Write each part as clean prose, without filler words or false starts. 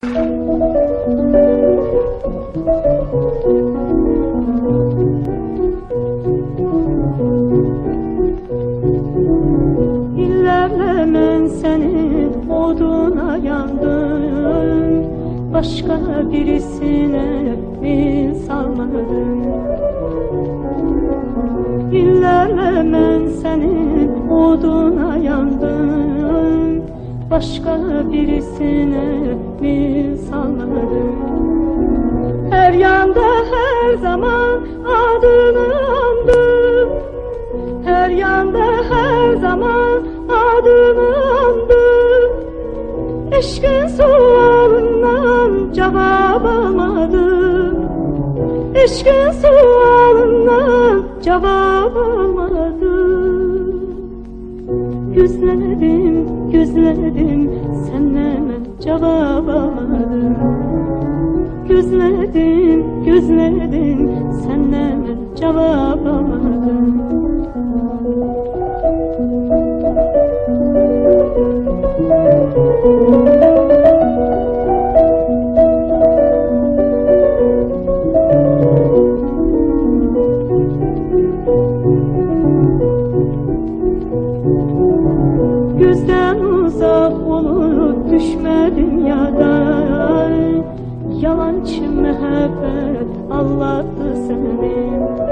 İllərlə mən sənin oduna yandım, başqa birisinə min salmadım. İllərlə mən sənin oduna yandım, başqa birisinə min salmadım. Her yanda her zaman adını andım, her yanda her zaman adını andım. Eşkin sualından cevap almadım, eşkin sualından cevap almadım. Gözledim, gözledim, senden cevap almadım. Gözledim, gözledim, senden cevap almadım. Gözden uzak olup düşmedim yadan, yalancı mehabbet aldattı seni.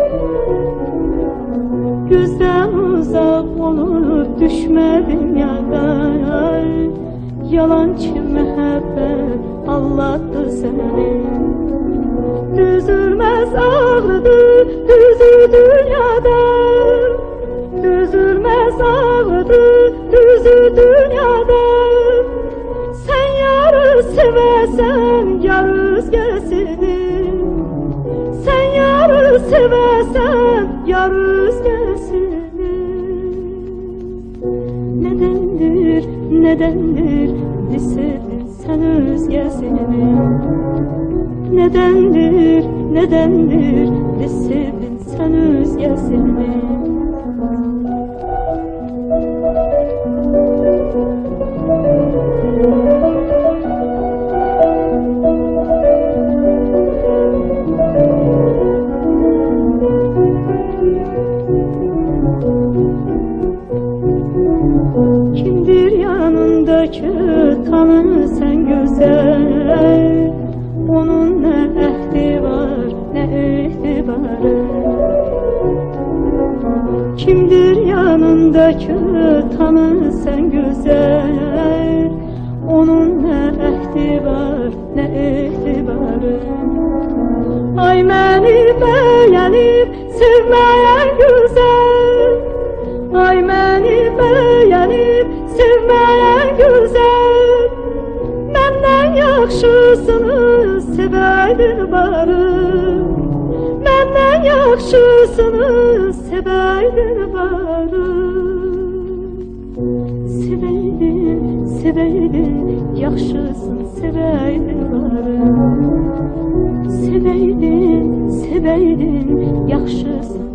Gözden uzak olup düşmedim yadan, yalancı mehabbet aldattı seni. Düzülmez ağrıdı düzü dünyada, düzülmez ağrıdı düzü dünyada. Sen yarı seversen yar özgesini, sen yarı seversen yar özgesini. Nedendir, nedendir sevdin sen özgesini? Nedendir, nedendir sevdin sen özgesini? Kimdir yanındaki tanı sen güzel, onun ne ehdi var ne itibarı. Kimdir yanındaki tanı sen güzel, onun ne ehdi var ne itibarı. Ay beni beğenip sevmeyen güzel, ay beni beğenip sevmeyen güzel. Menden yaxşısını seveydin barı, menden yaxşısını seveydin barı. Seveydin, seveydin, yaxşısını seveydin barı. Seveydin, seveydin, yaxşısını